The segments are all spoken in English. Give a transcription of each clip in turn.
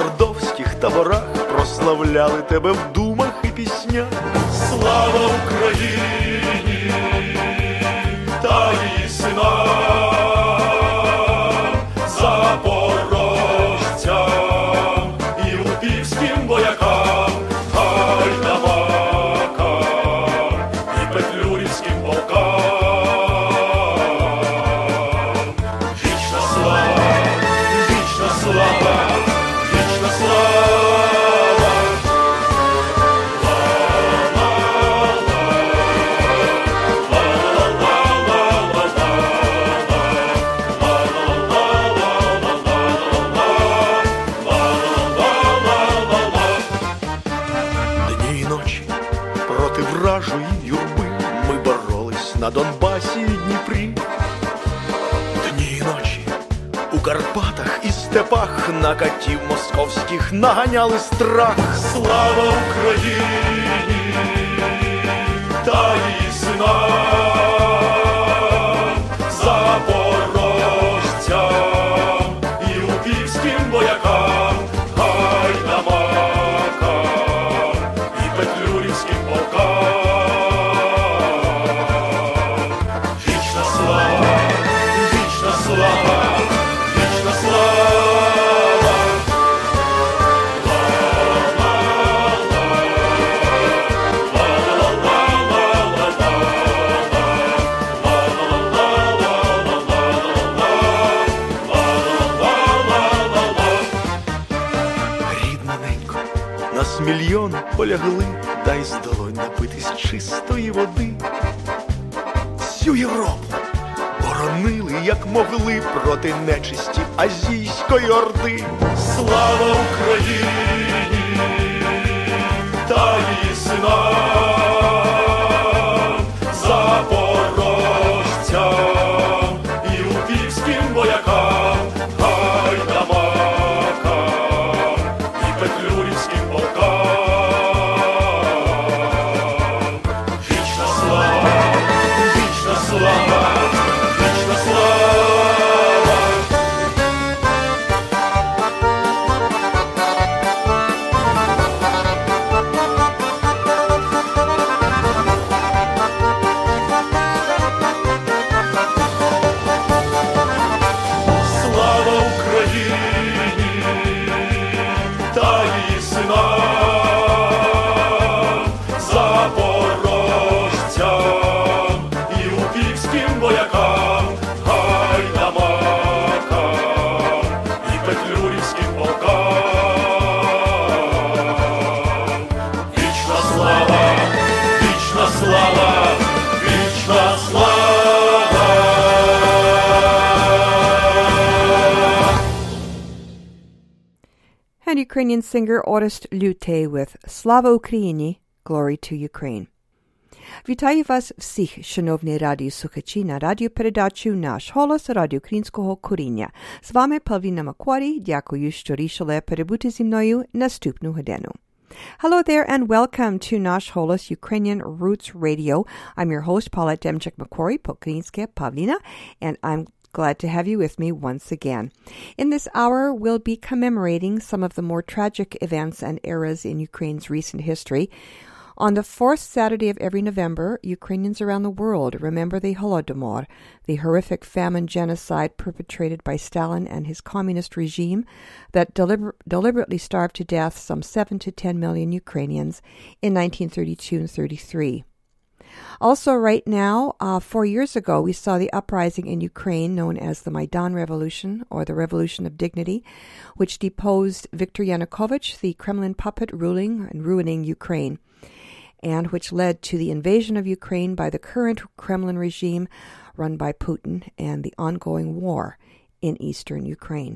мордовських таборах прославляли тебе в думах і піснях. Слава Україні та її синам, запорожцям і лутівським воякам, гайдамакам і петлюрівським полкам. Вічна слава, вічна слава, вічна слава. Вражої юрби ми боролись на Донбасі і Дніпрі. Дні й ночі у Карпатах і степах на катів московських наганяли страх. Слава Україні та її синам, запорожцям і луківським воякам, гайдамакам і петлюрівським полкам. Мільйони полягли, дай з долонь напитись чистої води. Всю Європу боронили, як могли, проти нечисті азійської орди. Слава Україні та її синам, запорожцям і лутівським воякам, гайдамакам і петлюрівським полкам. And Ukrainian singer Orest Lute with Slava Ukraini, Glory to Ukraine. Вітаю вас всіх, шановні радіослухачі, на радіопередачу «Наш голос» Радіо Українського коріння. З вами Павліна Макварі. Дякую, що рішили перебути зі мною наступну годину. Hello there and welcome to Nash Holos Ukrainian Roots Radio. I'm your host, Paula Demchik Macquarie, po-ukrainske Pavlina, and I'm glad to have you with me once again. In this hour, we'll be commemorating some of the more tragic events and eras in Ukraine's recent history. On the fourth Saturday of every November, Ukrainians around the world remember the Holodomor, the horrific famine genocide perpetrated by Stalin and his communist regime that deliberately starved to death some 7 to 10 million Ukrainians in 1932 and 33. Also, right now, 4 years ago, we saw the uprising in Ukraine known as the Maidan Revolution, or the Revolution of Dignity, which deposed Viktor Yanukovych, the Kremlin puppet ruling and ruining Ukraine, and which led to the invasion of Ukraine by the current Kremlin regime run by Putin and the ongoing war in eastern Ukraine.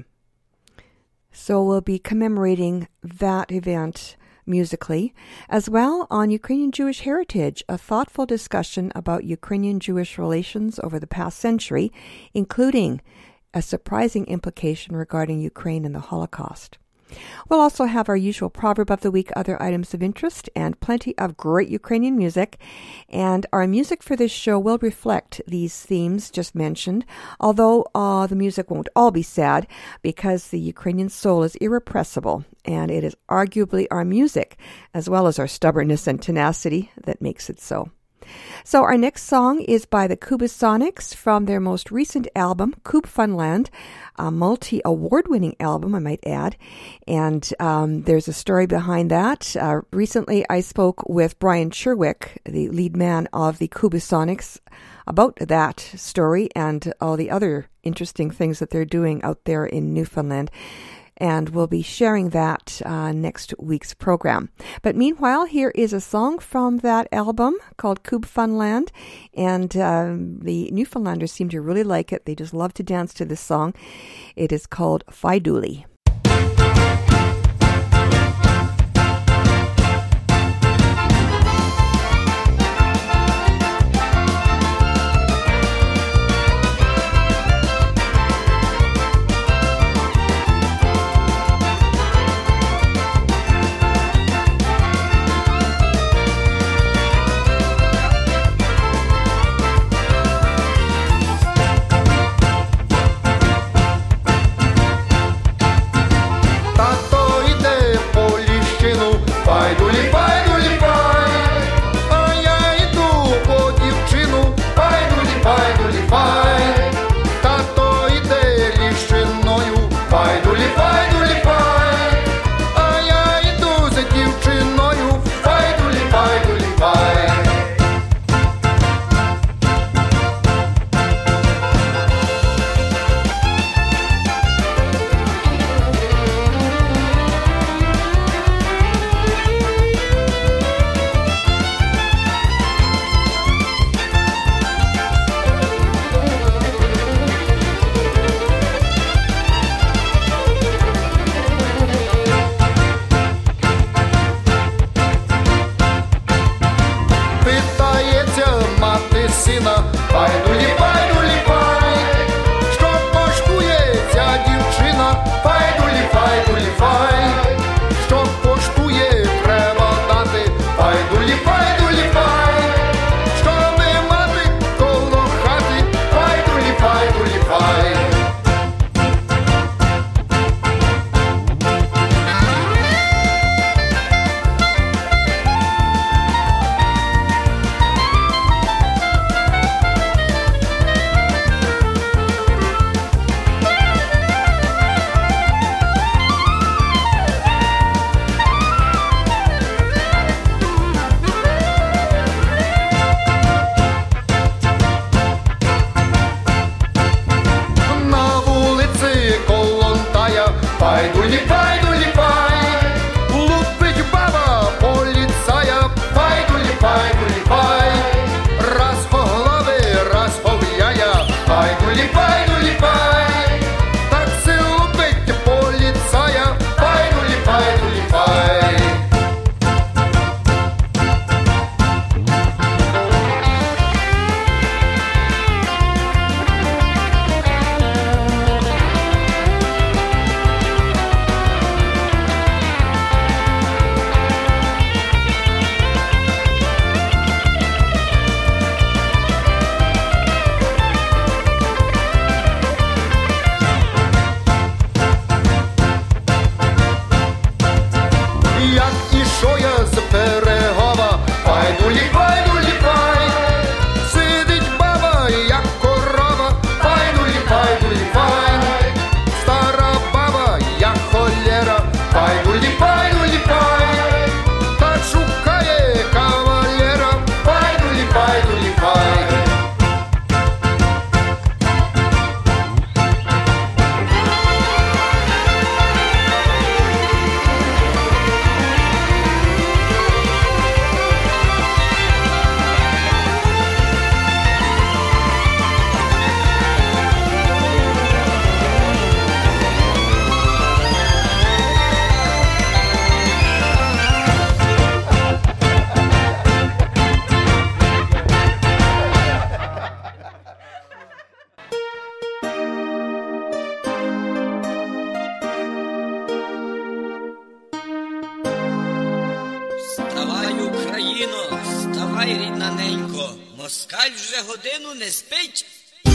So we'll be commemorating that event musically, as well on Ukrainian Jewish heritage, a thoughtful discussion about Ukrainian Jewish relations over the past century, including a surprising implication regarding Ukraine and the Holocaust. We'll also have our usual proverb of the week, other items of interest, and plenty of great Ukrainian music. And our music for this show will reflect these themes just mentioned, although the music won't all be sad, because the Ukrainian soul is irrepressible, and it is arguably our music, as well as our stubbornness and tenacity, that makes it so. So our next song is by the Kubasonics from their most recent album, Kub Funland, a multi-award-winning album, I might add. And there's a story behind that. Recently, I spoke with Brian Cherwick, the lead man of the Kubasonics, about that story and all the other interesting things that they're doing out there in Newfoundland. And we'll be sharing that next week's program. But meanwhile, here is a song from that album called Kub Funland, and the Newfoundlanders seem to really like it. They just love to dance to this song. It is called Faiduli. Вставай, рідна ненько, москаль вже годину не спить.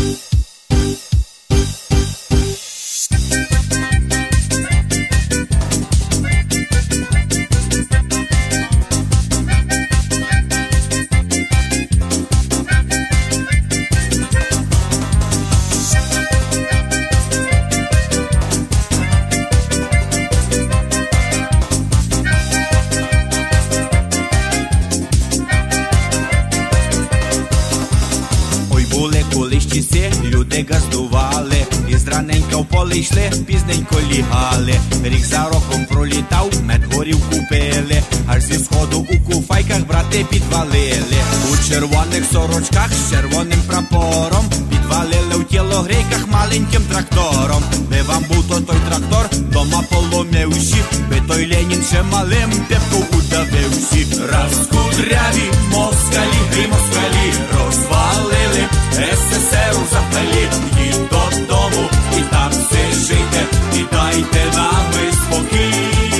Люди газдували, із раненька в поле йшли, пізненько лігали. Рік за роком пролітав, мед горівку пили, аж зі сходу у куфайках брати підвалили. У червоних сорочках з червоним прапором підвалили в тілогрейках маленьким трактором. Би вам був той трактор, дома поломивші, би той Ленін ще малим пепку удавивші. Раз кудряві москалі, гей москалі, розвалили СССР у запалі. Їдь додому і там все жийте, і дайте нам спокій.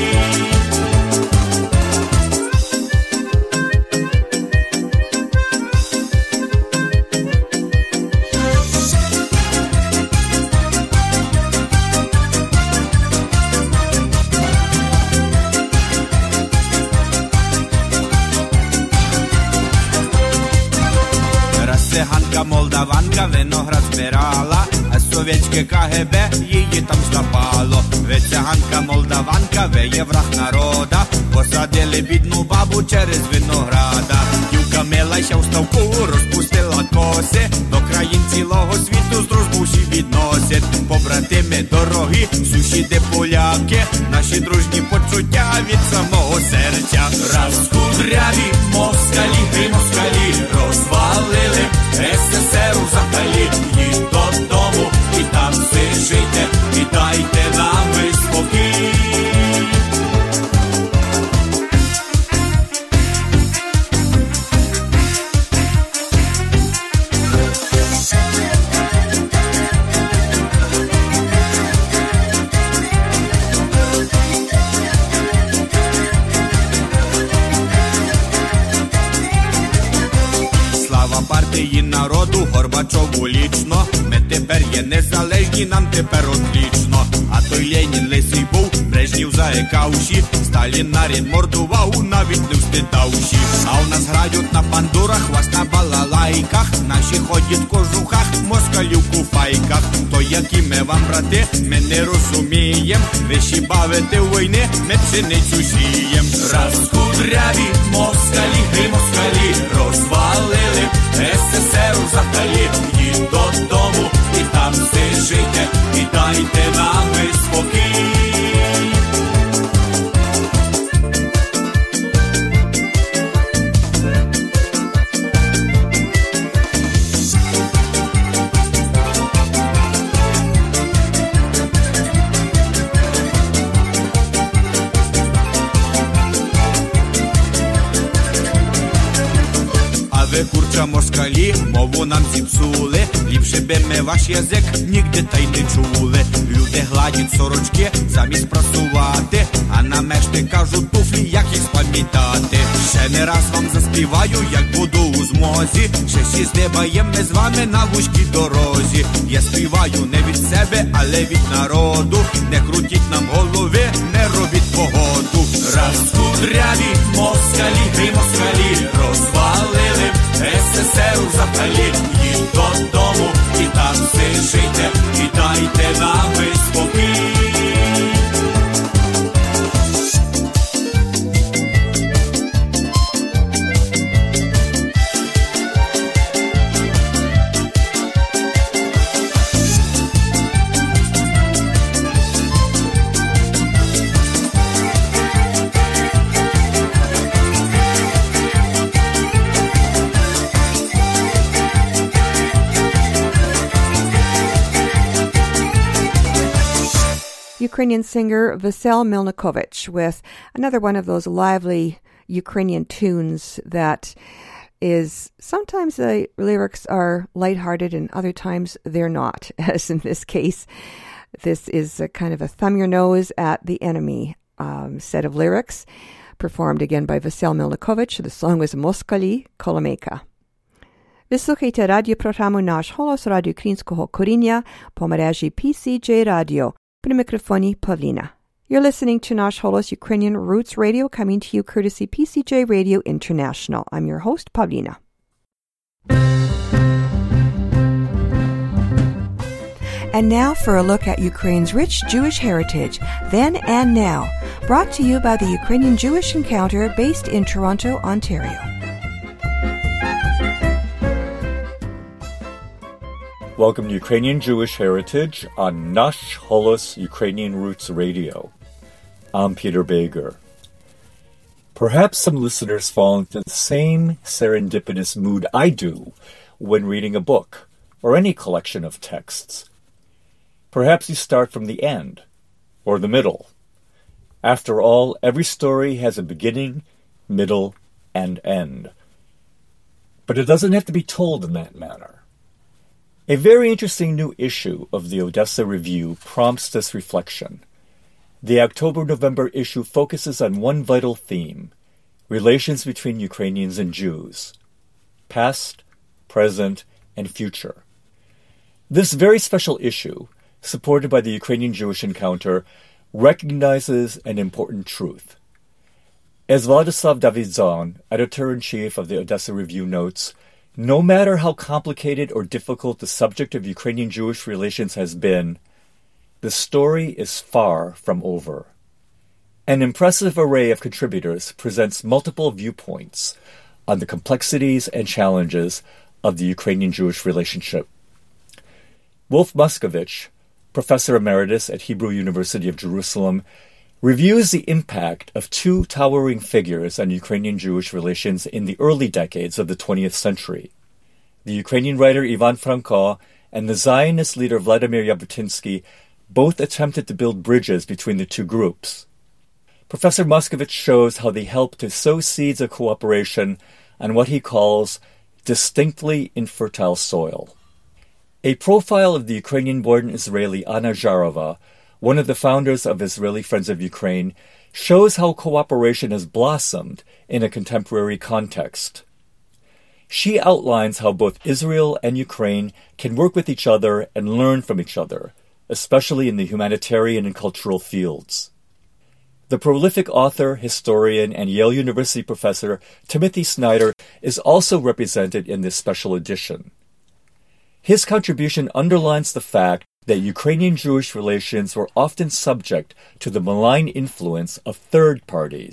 Циганка молдаванка виноград збирала, а совєтське КГБ її там злапало. Ви циганка молдаванка, ви є враг народа, посадили бідну бабу через винограда. Дівка милася в ставку, розпустила коси, до країн цілого світу з дружбу всі відносять. Побратими дорогі, сусіди поляки, наші дружні почуття від самого серця. Раз кудряві москалі, гей москалі, розвалили СССР у запалі. Їдь додому і там все жийте, і дайте нам спокій. Партії народу, Горбачову лічно, ми тепер є незалежні, нам тепер отлічно. А той Ленін лисий був, Брежнів заекавші, Сталін нарід мордував, навіть не встидавші. А у нас грають на бандурах, вас на балалайках, наші ходять в кожухах, москалі в куфайках. То які ми вам, брати, ми не розумієм, ви ще бавите в війни, ми пшеницю сієм. Раз кудряві москалі, гей москалі, розвалили СССР у запалі. Їдь додому і там все жийте, і дайте нам спокій. Ви, курча москалі, мову нам зіпсули, ліпше би ми ваш язик нігде та й не чули. Люди гладять сорочки замість прасувати, а на мешти кажуть туфлі, як їх спам'ятати. Ще не раз вам заспіваю, як буду у змозі, ще всі здибаєм ми з вами на вузькій дорозі. Я співаю не від себе, але від народу, не крутіть нам голови, не робіть погоду. Раз кудряві москалі, гей москалі, розвалили СССР у запалі. Їдь додому і там все жийте, і дайте нам спокій. Ukrainian singer Vasyl Milnikovich with another one of those lively Ukrainian tunes that is sometimes the lyrics are lighthearted and other times they're not, as in this case. This is a kind of a thumb your nose at the enemy set of lyrics, performed again by Vasyl Milnikovich. The song was Moskali Kolomeyka. Ви слухаєте радіопрограму «Наш голос» Радіо Українського коріння по мережі PCJ Radio. При мікрофоні Pavlina. You're listening to Nash Holos Ukrainian Roots Radio, coming to you courtesy PCJ Radio International. I'm your host, Pavlina. And now for a look at Ukraine's rich Jewish heritage, then and now, brought to you by the Ukrainian Jewish Encounter based in Toronto, Ontario. Welcome to Ukrainian Jewish Heritage on Nash Holos Ukrainian Roots Radio. I'm Peter Bager. Perhaps some listeners fall into the same serendipitous mood I do when reading a book or any collection of texts. Perhaps you start from the end or the middle. After all, every story has a beginning, middle, and end. But it doesn't have to be told in that manner. A very interesting new issue of the Odessa Review prompts this reflection. The October-November issue focuses on one vital theme: relations between Ukrainians and Jews, past, present, and future. This very special issue, supported by the Ukrainian Jewish Encounter, recognizes an important truth. As Vladislav Davidzon, editor-in-chief of the Odessa Review, notes, no matter how complicated or difficult the subject of Ukrainian-Jewish relations has been, the story is far from over. An impressive array of contributors presents multiple viewpoints on the complexities and challenges of the Ukrainian-Jewish relationship. Wolf Moskowitz, professor emeritus at Hebrew University of Jerusalem, reviews the impact of two towering figures on Ukrainian-Jewish relations in the early decades of the 20th century: the Ukrainian writer Ivan Franko and the Zionist leader Vladimir Jabotinsky both attempted to build bridges between the two groups. Professor Moskowitz shows how they helped to sow seeds of cooperation on what he calls distinctly infertile soil. A profile of the Ukrainian-born Israeli Anna Zharova, one of the founders of Israeli Friends of Ukraine, shows how cooperation has blossomed in a contemporary context. She outlines how both Israel and Ukraine can work with each other and learn from each other, especially in the humanitarian and cultural fields. The prolific author, historian, and Yale University professor Timothy Snyder is also represented in this special edition. His contribution underlines the fact that Ukrainian-Jewish relations were often subject to the malign influence of third parties.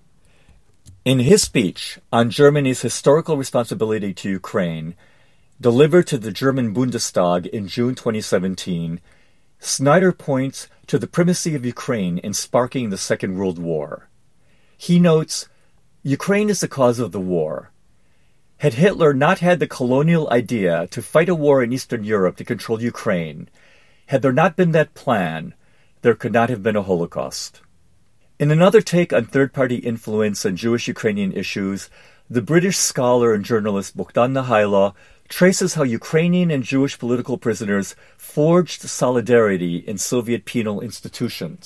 In his speech on Germany's historical responsibility to Ukraine, delivered to the German Bundestag in June 2017, Snyder points to the primacy of Ukraine in sparking the Second World War. He notes, Ukraine is the cause of the war. Had Hitler not had the colonial idea to fight a war in Eastern Europe to control Ukraine, had there not been that plan, there could not have been a Holocaust. In another take on third-party influence on Jewish-Ukrainian issues, the British scholar and journalist Bogdan Nahaylo traces how Ukrainian and Jewish political prisoners forged solidarity in Soviet penal institutions.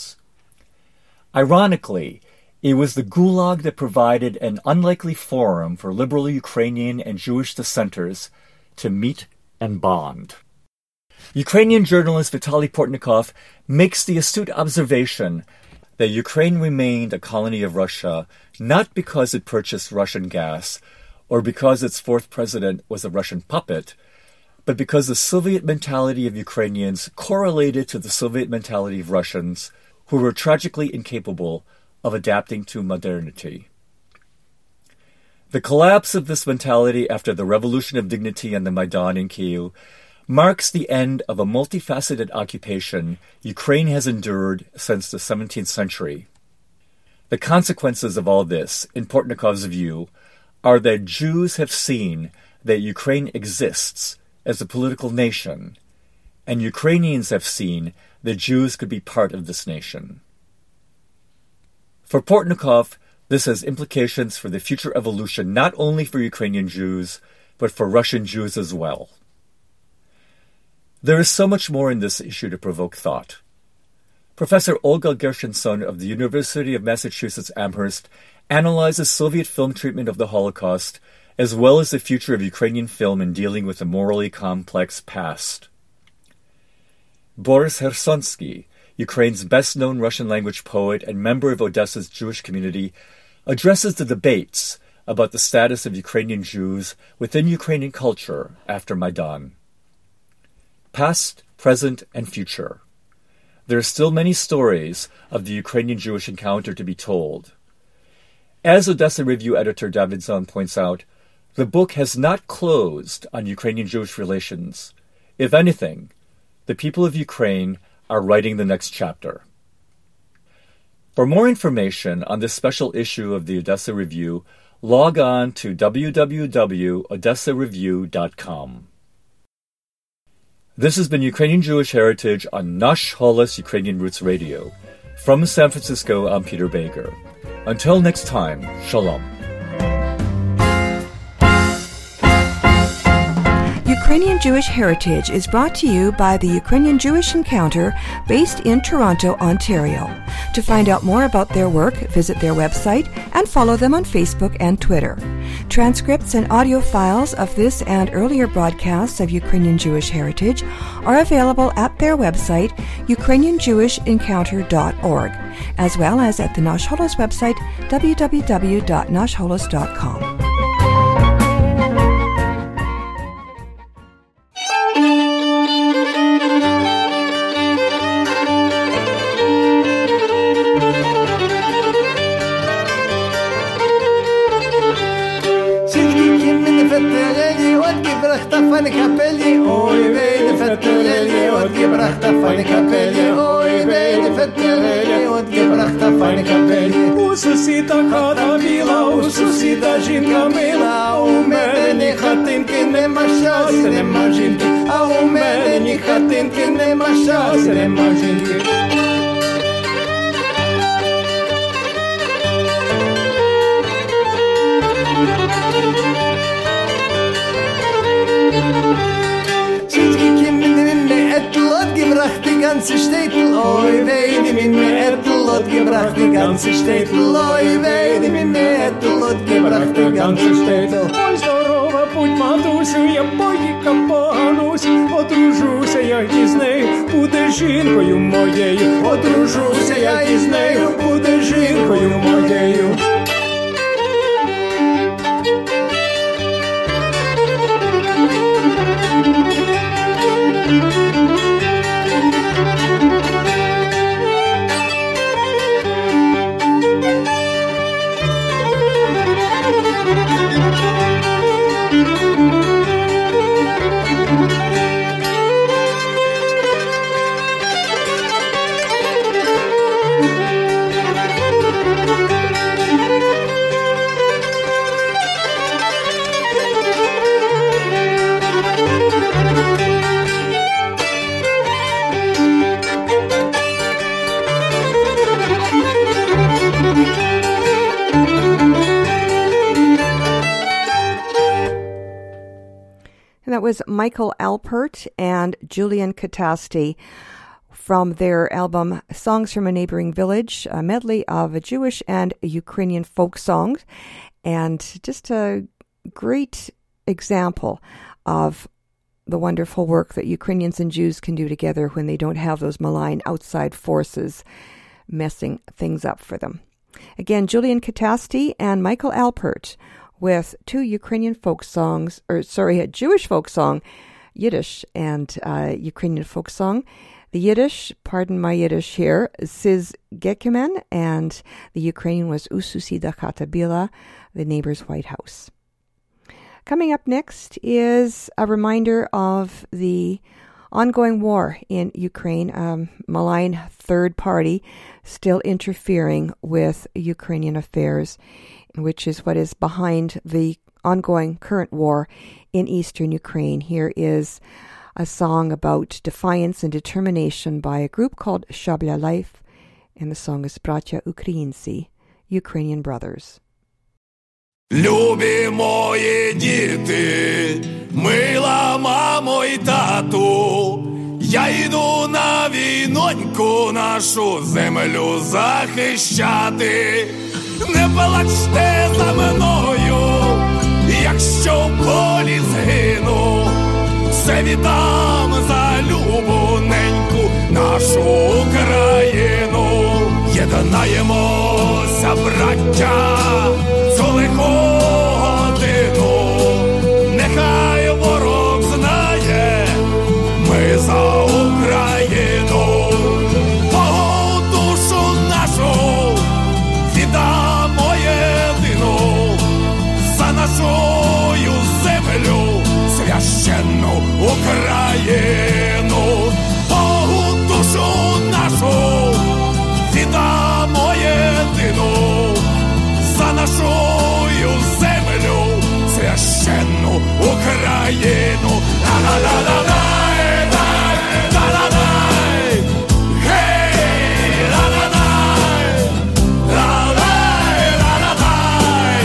Ironically, it was the Gulag that provided an unlikely forum for liberal Ukrainian and Jewish dissenters to meet and bond. Ukrainian journalist Vitaly Portnikov makes the astute observation that Ukraine remained a colony of Russia not because it purchased Russian gas or because its fourth president was a Russian puppet, but because the Soviet mentality of Ukrainians correlated to the Soviet mentality of Russians, who were tragically incapable of adapting to modernity. The collapse of this mentality after the Revolution of Dignity and the Maidan in Kyiv marks the end of a multifaceted occupation Ukraine has endured since the 17th century. The consequences of all this, in Portnikov's view, are that Jews have seen that Ukraine exists as a political nation, and Ukrainians have seen that Jews could be part of this nation. For Portnikov, this has implications for the future evolution not only for Ukrainian Jews, but for Russian Jews as well. There is so much more in this issue to provoke thought. Professor Olga Gershenson of the University of Massachusetts Amherst analyzes Soviet film treatment of the Holocaust, as well as the future of Ukrainian film in dealing with a morally complex past. Boris Hersonsky, Ukraine's best-known Russian-language poet and member of Odessa's Jewish community, addresses the debates about the status of Ukrainian Jews within Ukrainian culture after Maidan. Past, present, and future. There are still many stories of the Ukrainian Jewish encounter to be told. As Odessa Review editor David Zahn points out, the book has not closed on Ukrainian-Jewish relations. If anything, the people of Ukraine are writing the next chapter. For more information on this special issue of the Odessa Review, log on to www.odessareview.com. This has been Ukrainian Jewish Heritage on Nash Holos Ukrainian Roots Radio. From San Francisco, I'm Peter Baker. Until next time, Shalom. Ukrainian Jewish Heritage is brought to you by the Ukrainian Jewish Encounter based in Toronto, Ontario. To find out more about their work, visit their website and follow them on Facebook and Twitter. Transcripts and audio files of this and earlier broadcasts of Ukrainian Jewish Heritage are available at their website, ukrainianjewishencounter.org, as well as at the Nash Holos website, www.nashholos.com. У сусіда хата біла, у сусіда жінка мила, у мене ні хатинки, нема щастя, нема жінки, а у мене ні хатинки, нема щастя, нема жінки. Die ganze Städtel, oi weh, die mit mir Äpfel hat gebracht, die ganze Städtel, oi weh, die mit mir Äpfel hat gebracht, die ganze Städtel. Ой, здорова, путь, матусю, я поїхав поганусь, одружуся я із нею, буде жінкою моєю, одружуся я із нею, буде жінкою моєю. That was Michael Alpert and Julian Katasti from their album Songs from a Neighboring Village, a medley of Jewish and Ukrainian folk songs, and just a great example of the wonderful work that Ukrainians and Jews can do together when they don't have those malign outside forces messing things up for them. Again, Julian Katasti and Michael Alpert with two Ukrainian folk songs, a Jewish folk song, Yiddish, and Ukrainian folk song. The Yiddish, pardon my Yiddish here, Siz Gekemen, and the Ukrainian was U Susida Chata Bila, the neighbor's White House. Coming up next is a reminder of the ongoing war in Ukraine, malign third party still interfering with Ukrainian affairs, which is what is behind the ongoing current war in eastern Ukraine. Here is a song about defiance and determination by a group called Shabla Life, and the song is Bratya Ukrainci, Ukrainian Brothers. Любі мої діти, мила мамо і тату, я йду на війноньку нашу землю захищати. Не плачте за мною, якщо в полі згину, все віддам за любоненьку нашу Україну. Єднаємося, браття, цю лиху годину, нехай ворог знає, ми за Україну. Богу душу нашу віддамо єдину, за нашою землю священну Україну. Богу душу нашу віддамо єдину, за нашою землю священну Україну. Ла-ла-ла-ла-лай, ла-ла-лай, гей, ла-ла-лай, ла-лай, ла-ла-лай,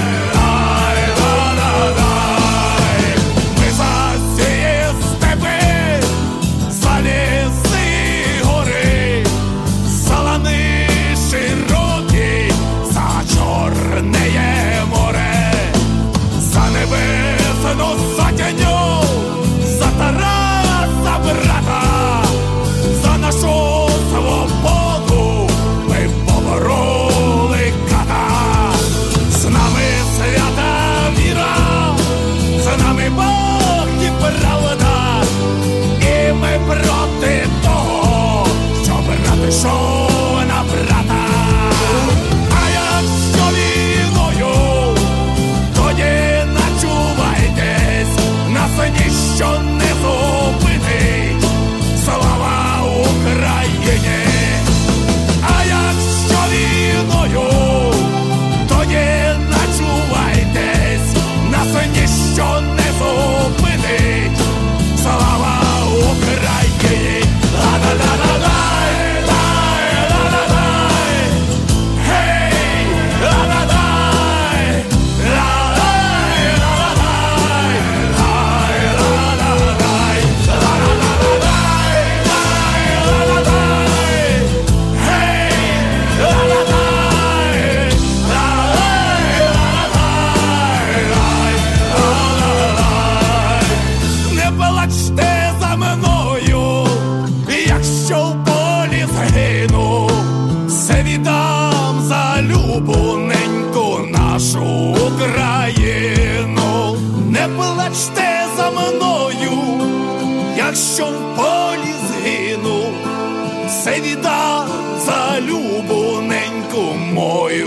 ла-ла-лай. Ми за ці степи, за ліси гори, за лани широкі, за Чорне море, за небесну сотню, за Тараса брата, за нашу свободу ми побороли ката. З нами свята віра, з нами Бог і правда, і ми проти того, що брат ішов на брата. А якщо війною, тоді начувайтесь, нас ніщо не зупинить. Слава Україні! А якщо війною, тоді начувайтесь, нас ніщо не зупинить. Слава Україні! Ла-ла-ла-ла-лай, ла-ла-ла-лай, гей, ла-ла-лай, ла-лай, ла-ла-лай, лай, ла-ла-лай, ла-ла-ла-лай, ла-ла-лай, гей, ла-ла-лай, лай, ла-ла-лай, ла-ла-лай. Не плачте за мною, якщо в полі згину, все віддам за любоненьку нашу Україну. Не плачте за мною, якщо в полі згину, все віддам за любоненьку мою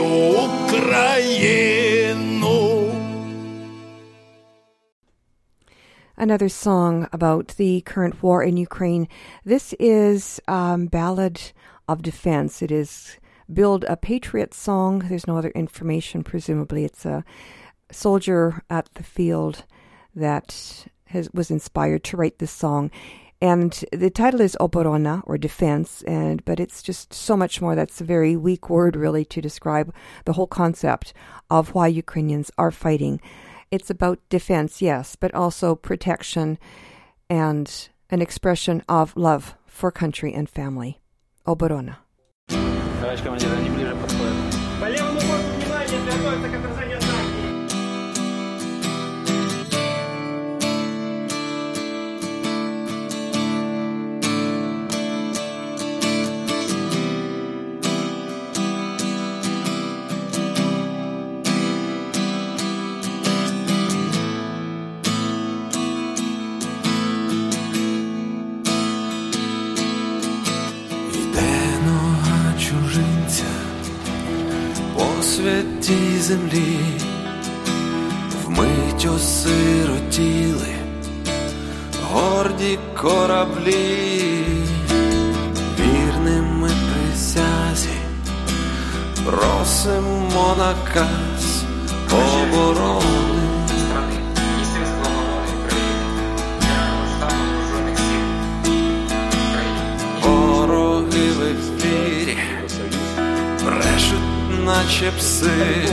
Україну. Another song about the current war in Ukraine. This is Ballad of Defense. It is billed a patriot song. There's no other information, presumably. It's a soldier at the field that was inspired to write this song. And the title is Oborona, or defense, but it's just so much more. That's a very weak word, really, to describe the whole concept of why Ukrainians are fighting. It's about defense, yes, but also protection and an expression of love for country and family. Oborona. Товарищ командир, они ближе подходят. По левому борту внимание, готовится к отражению знаки. Святій землі вмить осиротіли горді кораблі, вірними присязі просимо наказ оборони. Вороги в ефірі брешуть наче пси,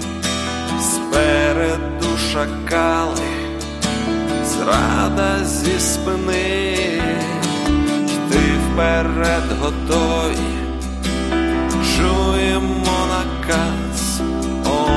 спереду шакали, зрада зі спини, йти вперед готові, чуємо наказ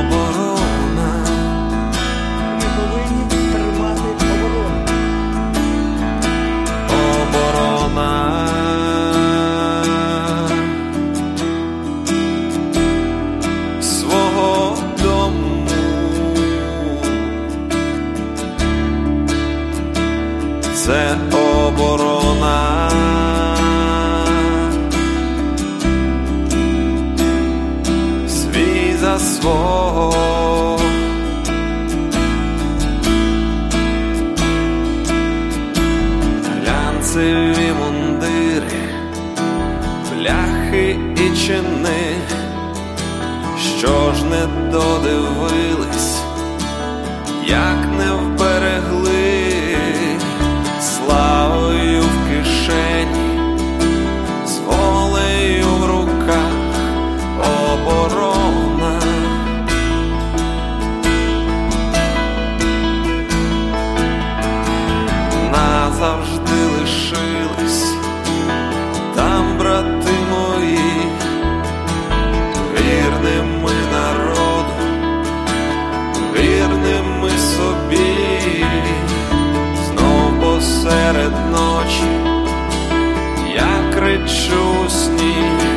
свого. Глянцеві мундири, бляхи і чини, що ж не додивились, як не вберегли, славою в кишені, з волею в руках оборона. Назавжди лишились там брати мої, вірними народу, вірними собі. Знов посеред ночі я кричу у сні: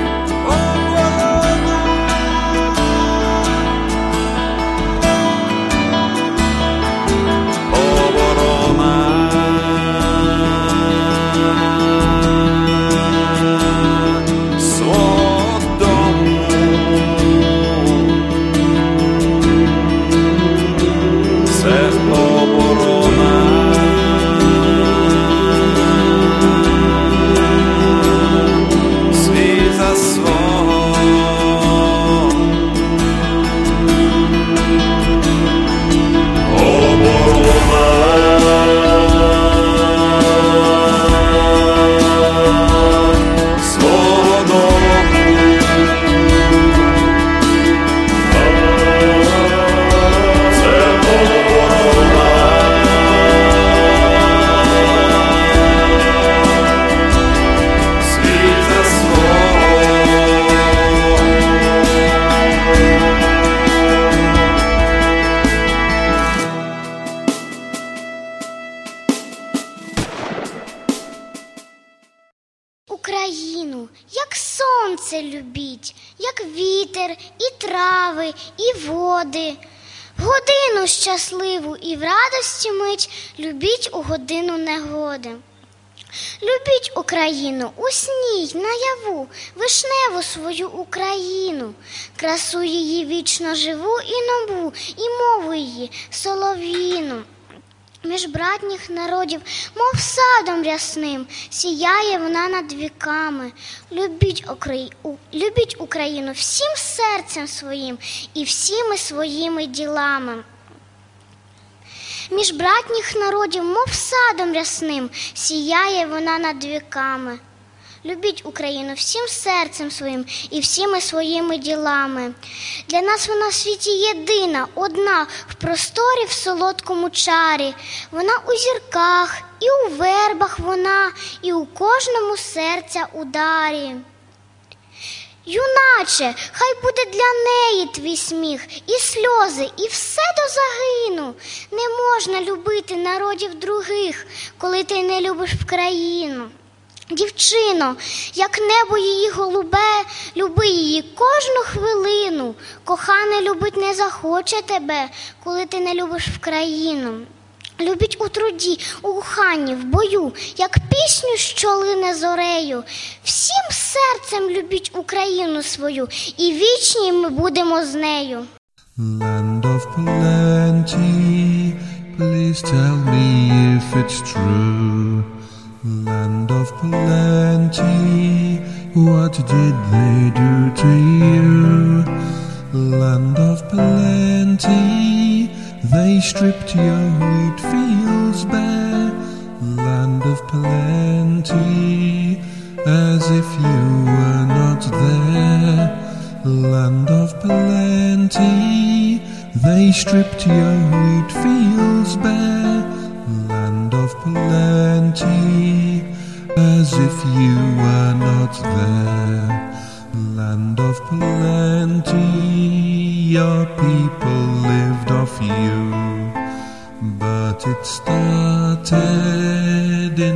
Україну, як сонце любіть, як вітер, і трави, і води. В годину щасливу і в радості мить любіть у годину негоди. Любіть Україну у сні й наяву, вишневу свою Україну, красу її вічно живу і нову, і мову її солов'їну. Між братніх народів, мов садом рясним, сіяє вона над віками. Любіть Україну всім серцем своїм і всіми своїми ділами. Між братніх народів, мов садом рясним, сіяє вона над віками. Любіть Україну всім серцем своїм і всіми своїми ділами. Для нас вона в світі єдина, одна, в просторі, в солодкому чарі. Вона у зірках, і у вербах вона, і у кожному серця ударі. Юначе, хай буде для неї твій сміх, і сльози, і все до загину. Не можна любити народів других, коли ти не любиш в країну. Дівчино, як небо її голубе, люби її кожну хвилину. Коханий любить не захоче тебе, коли ти не любиш в країну. Любіть у труді, у коханні, в бою, як пісню, що лине зорею. Всім серцем любіть Україну свою, і вічні ми будемо з нею. Land of plenty, please tell me if it's true. Land of plenty, what did they do to you? Land of plenty, they stripped your wheat fields bare. Land of plenty, as if you were not there. Land of plenty, they stripped your wheat fields bare. Land of plenty, as if you were not there. Land of plenty, your people lived off you, but it started in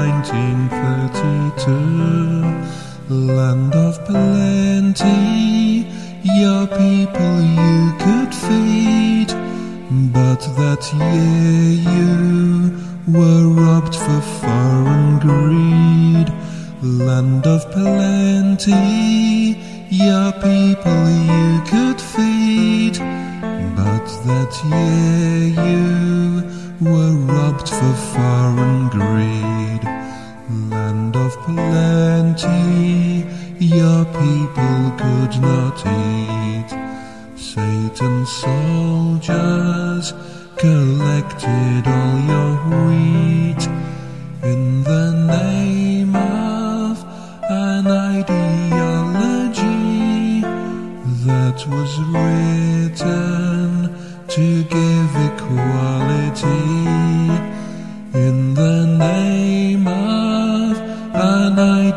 1932. Land of plenty, your people you could feed, but that year you were robbed for foreign greed. Land of plenty, your people you could feed, but that year you were robbed for foreign greed. Land of plenty, your people could not eat. Satan's soldiers collected all your wheat in the name of an ideology that was written to give equality. In the name of an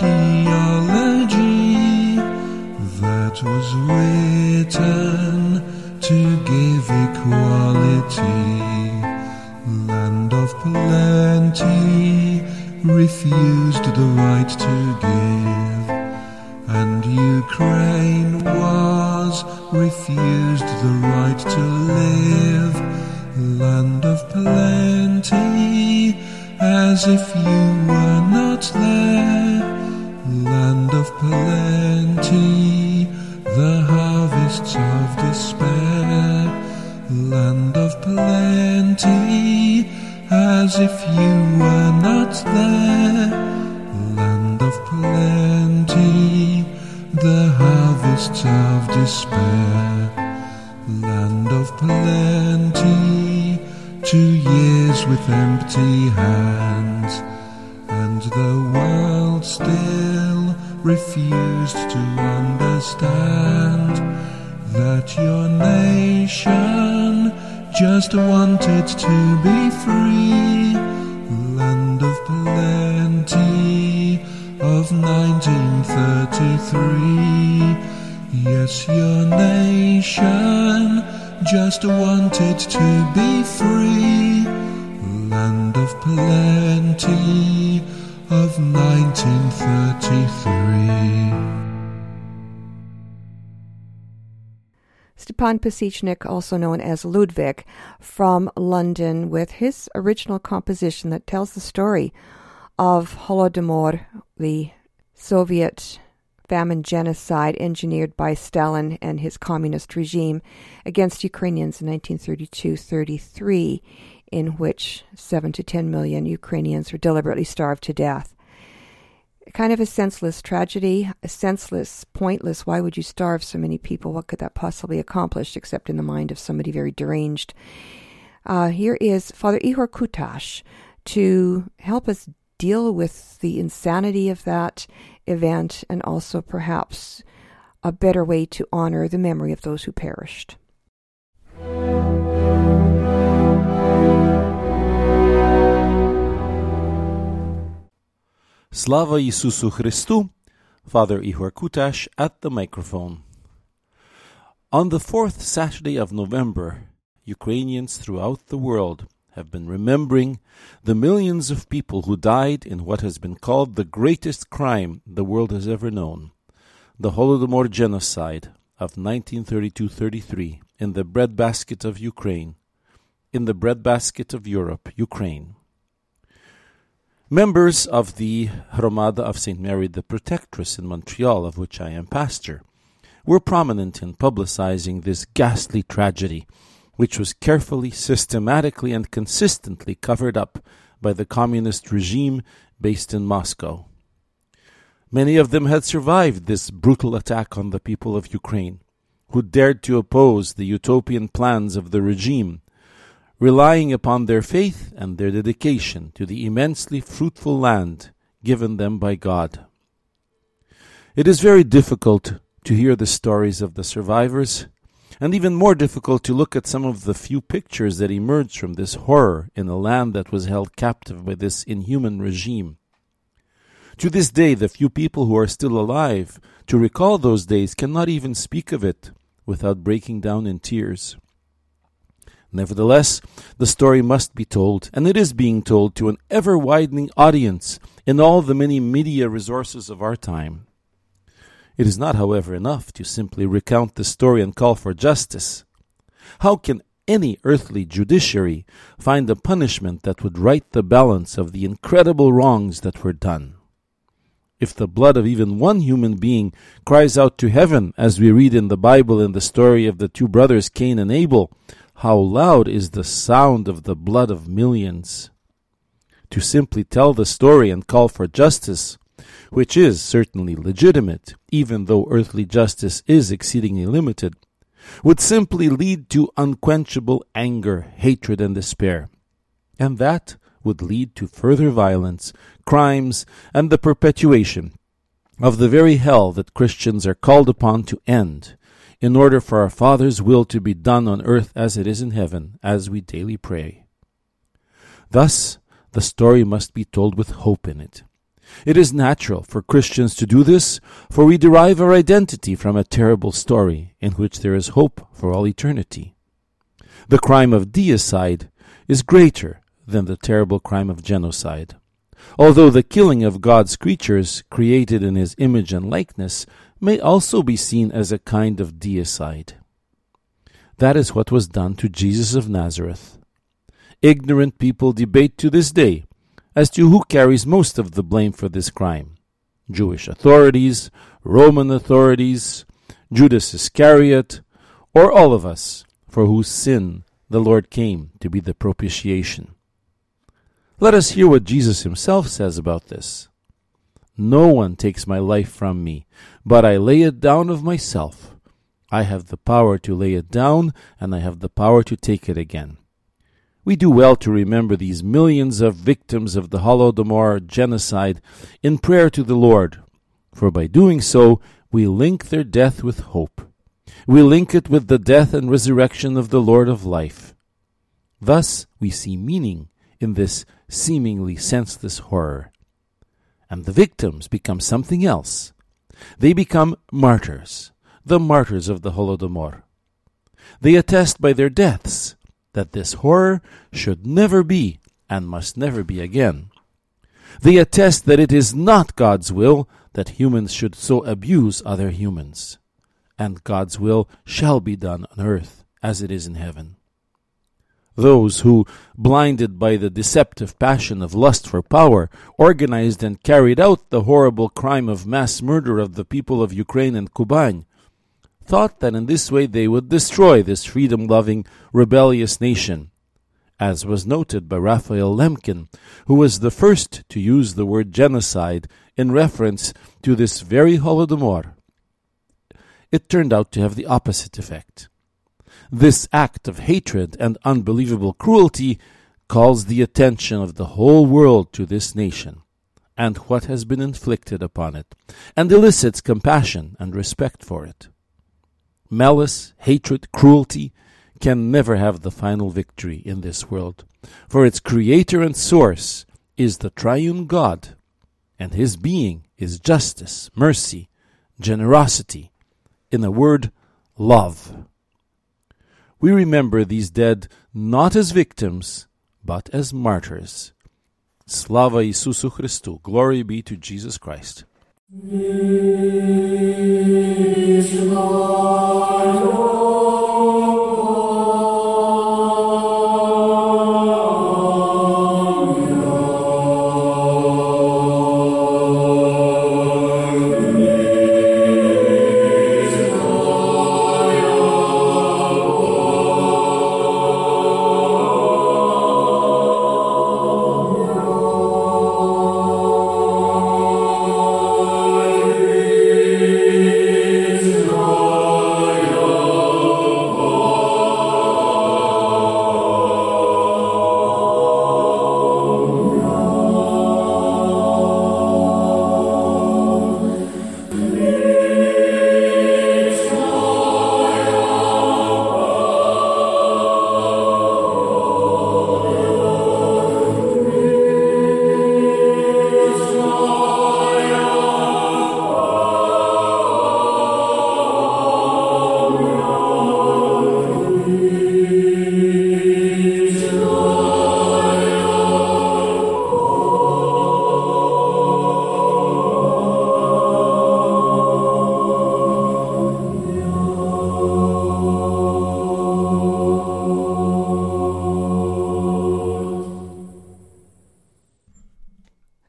ideology that was written to give equality. Land of plenty refused the right to give, and Ukraine was refused the right to live. Land of plenty, as if you were not there. Land of plenty, the harvests of despair. Land of plenty, as if you were not there. Land of plenty, the harvests of despair. Land of plenty, 2 years with empty hands, and the world still refused to understand that your nation just wanted to be free. Land of plenty of 1933. Yes, your nation just wanted to be free. Land of plenty of 1933. Stepan Pasechnik, also known as Ludwig, from London, with his original composition that tells the story of Holodomor, the Soviet famine genocide engineered by Stalin and his communist regime against Ukrainians in 1932-33, in which 7 to 10 million Ukrainians were deliberately starved to death. Kind of a senseless tragedy, a senseless, pointless, why would you starve so many people? What could that possibly accomplish except in the mind of somebody very deranged? Here is Father Ihor Kutash to help us deal with the insanity of that event and also perhaps a better way to honor the memory of those who perished. Slava Isusu Christu, Father Ihor Kutash at the microphone. On the 4th Saturday of November, Ukrainians throughout the world have been remembering the millions of people who died in what has been called the greatest crime the world has ever known, the Holodomor genocide of 1932-33 in the breadbasket of Ukraine, in the breadbasket of Europe, Ukraine. Members of the Hromada of St. Mary the Protectress in Montreal, of which I am pastor, were prominent in publicizing this ghastly tragedy, which was carefully, systematically, and consistently covered up by the communist regime based in Moscow. Many of them had survived this brutal attack on the people of Ukraine, who dared to oppose the utopian plans of the regime, relying upon their faith and their dedication to the immensely fruitful land given them by God. It is very difficult to hear the stories of the survivors, and even more difficult to look at some of the few pictures that emerged from this horror in a land that was held captive by this inhuman regime. To this day, the few people who are still alive to recall those days cannot even speak of it without breaking down in tears. Nevertheless, the story must be told, and it is being told to an ever-widening audience in all the many media resources of our time. It is not, however, enough to simply recount the story and call for justice. How can any earthly judiciary find a punishment that would right the balance of the incredible wrongs that were done? If the blood of even one human being cries out to heaven, as we read in the Bible in the story of the two brothers Cain and Abel, how loud is the sound of the blood of millions? To simply tell the story and call for justice, which is certainly legitimate, even though earthly justice is exceedingly limited, would simply lead to unquenchable anger, hatred, and despair. And that would lead to further violence, crimes, and the perpetuation of the very hell that Christians are called upon to end, in order for our Father's will to be done on earth as it is in heaven, as we daily pray. Thus, the story must be told with hope in it. It is natural for Christians to do this, for we derive our identity from a terrible story in which there is hope for all eternity. The crime of deicide is greater than the terrible crime of genocide, although the killing of God's creatures created in His image and likeness may also be seen as a kind of deicide. That is what was done to Jesus of Nazareth. Ignorant people debate to this day as to who carries most of the blame for this crime: Jewish authorities, Roman authorities, Judas Iscariot, or all of us, for whose sin the Lord came to be the propitiation. Let us hear what Jesus Himself says about this. No one takes my life from me, but I lay it down of myself. I have the power to lay it down, and I have the power to take it again. We do well to remember these millions of victims of the Holodomor genocide in prayer to the Lord, for by doing so we link their death with hope. We link it with the death and resurrection of the Lord of life. Thus we see meaning in this seemingly senseless horror. And the victims become something else. They become martyrs, the martyrs of the Holodomor. They attest by their deaths that this horror should never be and must never be again. They attest that it is not God's will that humans should so abuse other humans, and God's will shall be done on earth as it is in heaven. Those who, blinded by the deceptive passion of lust for power, organized and carried out the horrible crime of mass murder of the people of Ukraine and Kuban, thought that in this way they would destroy this freedom-loving, rebellious nation, as was noted by Raphael Lemkin, who was the first to use the word genocide in reference to this very Holodomor. It turned out to have the opposite effect. This act of hatred and unbelievable cruelty calls the attention of the whole world to this nation and what has been inflicted upon it, and elicits compassion and respect for it. Malice, hatred, cruelty can never have the final victory in this world, for its creator and source is the triune God, and His being is justice, mercy, generosity, in a word, love. We remember these dead not as victims, but as martyrs. Slava Isusu Christu, glory be to Jesus Christ.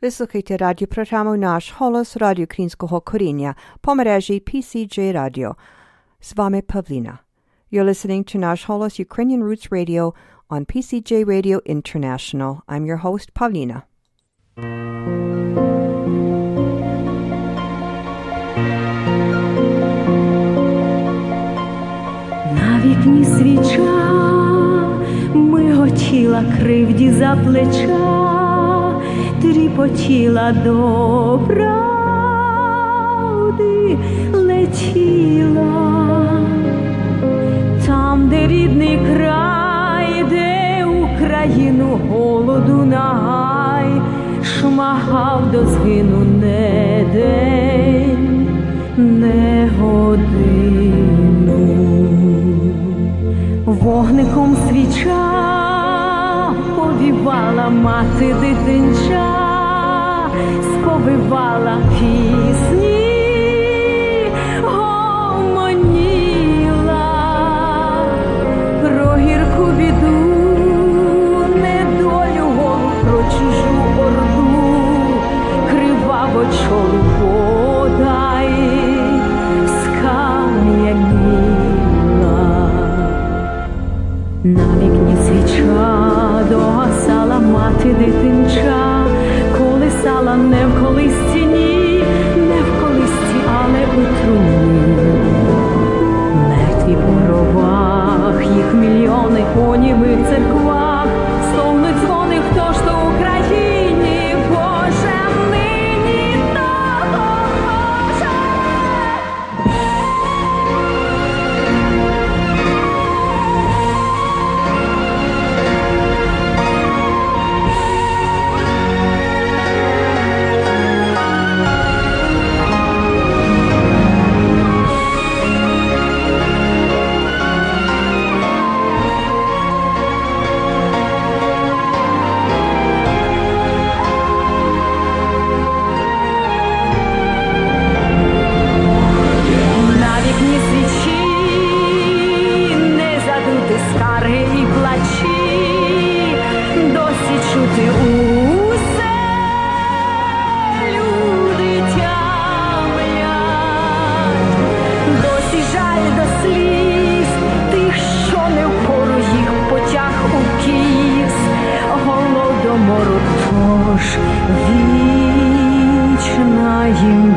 Ви слухаєте радіопрограму «Наш голос» Радіо Українського коріння по мережі PCJ Radio. З вами Павліна. You're listening to Nash Holos Ukrainian Roots Radio on PCJ Radio International. I'm your host, Pavlina. На вікні свіча миготіла кривді за плеча, тріпотіла до правди летіла. Там, де рідний край, де Україну голоду нагай, шмагав до згину не день, не годину. Вогником свіча повівала мати дитинча, сповивала пісні, про гірку біду, недолю голу, про чужу орду, криваво чолу подай, скам'яніла. На вікні свіча догасала мати дитинча, колисала не в колисці, ні, не в колисці, але у труні. Мертві по гробах, їх мільйони по німих церквах, стогнуть дзвони, хто ж то Україні, Боже, нині допоможе. Вічна їм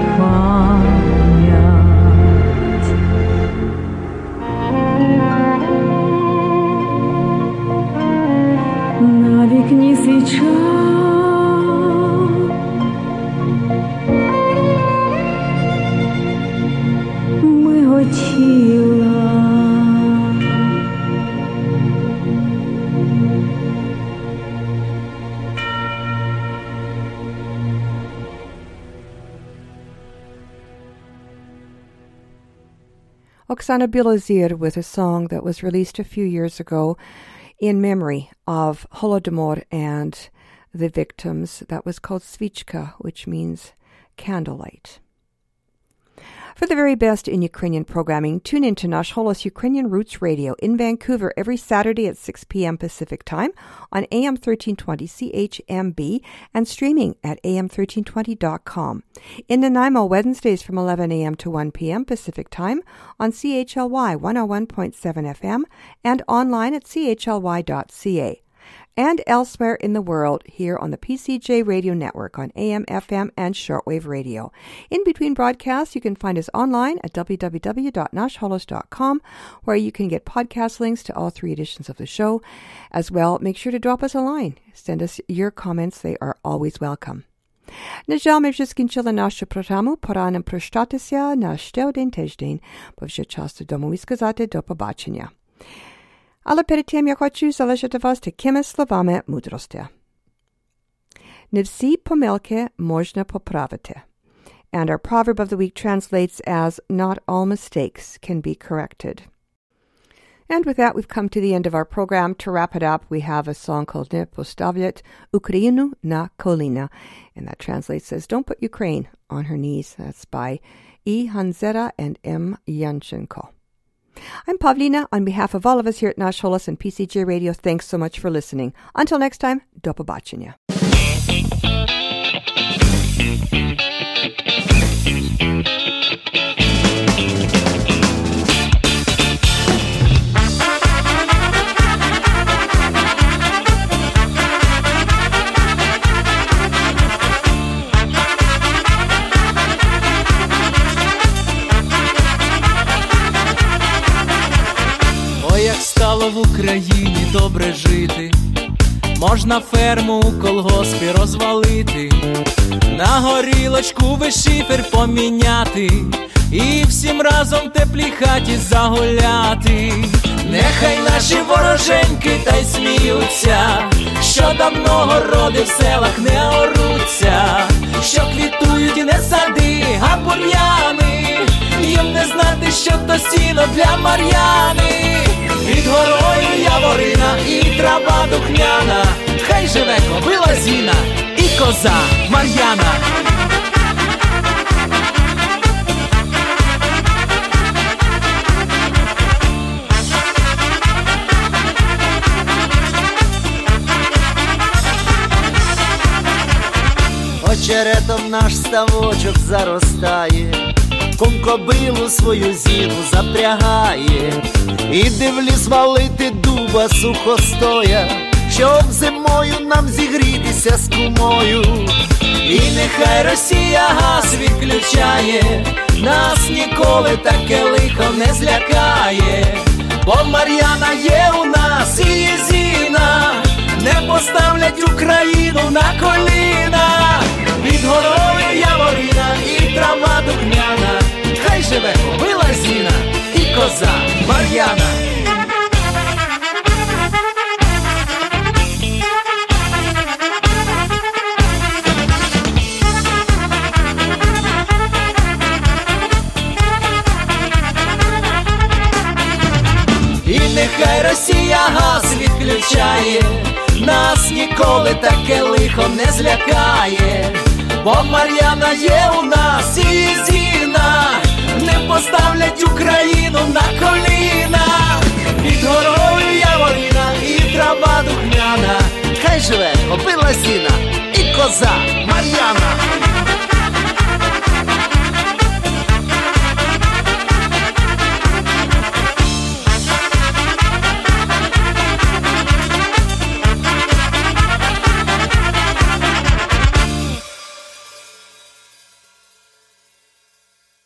пам'ять. На вікні свіча миготіла. Oksana Bilozir with a song that was released a few years ago in memory of Holodomor and the victims. That was called Svichka, which means candlelight. For the very best in Ukrainian programming, tune in to Nash Holos Ukrainian Roots Radio in Vancouver every Saturday at 6 p.m. Pacific Time on AM 1320 CHMB and streaming at am1320.com. In Nanaimo, Wednesdays from 11 a.m. to 1 p.m. Pacific Time on CHLY 101.7 FM and online at chly.ca. And elsewhere in the world here on the PCJ Radio Network on AM, FM, and shortwave radio. In between broadcasts, you can find us online at www.nashholos.com, where you can get podcast links to all 3 editions of the show. As well, make sure to drop us a line. Send us your comments. They are always welcome. На жаль, ми вже скінчили нашу програму. Пора нам прощатися на ще один тиждень, бо вже час додому і сказати до побачення. Але перед тим я хочу залишити вас такими словами мудрості. Не всі помилки можна поправити. And our proverb of the week translates as, not all mistakes can be corrected. And with that, we've come to the end of our program. To wrap it up, we have a song called Ne postavlyat Ukrainu na kolina. And that translates as, don't put Ukraine on her knees. That's by E. Hanzera and M. Yanchenko. I'm Pavlina. On behalf of all of us here at Nash Holos and PCJ Radio, thanks so much for listening. Until next time, do pobачення. в Україні добре жити, можна ферму у колгоспі розвалити, на горілочку весь шифер поміняти і всім разом в теплій хаті загуляти. Нехай наші вороженьки та й сміються, що давно городи в селах не оруться, що квітують не сади, а бур'яни, їм не знати, що то сіно для Мар'яни. Під горою яворина і трава духмяна, хай живе кобила Зіна і коза Мар'яна. Очеретом наш ставочок заростає, кум кобилу свою Зіну запрягає, іди в ліс валити дуба сухостоя, щоб зимою нам зігрітися з кумою. І нехай Росія газ відключає, нас ніколи таке лихо не злякає, бо Мар'яна є у нас і Зіна, не поставлять Україну на коліна. Під горою яворина і трава духмяна, хай живе кобила Зіна і коза Мар'яна. І нехай Росія газ відключає, нас ніколи таке лихо не злякає, бо Мар'яна є у нас і Зіна, не поставлять Україну на коліна. Під горою яворина і трава духмяна, хай живе кобила Зіна і коза Мар'яна.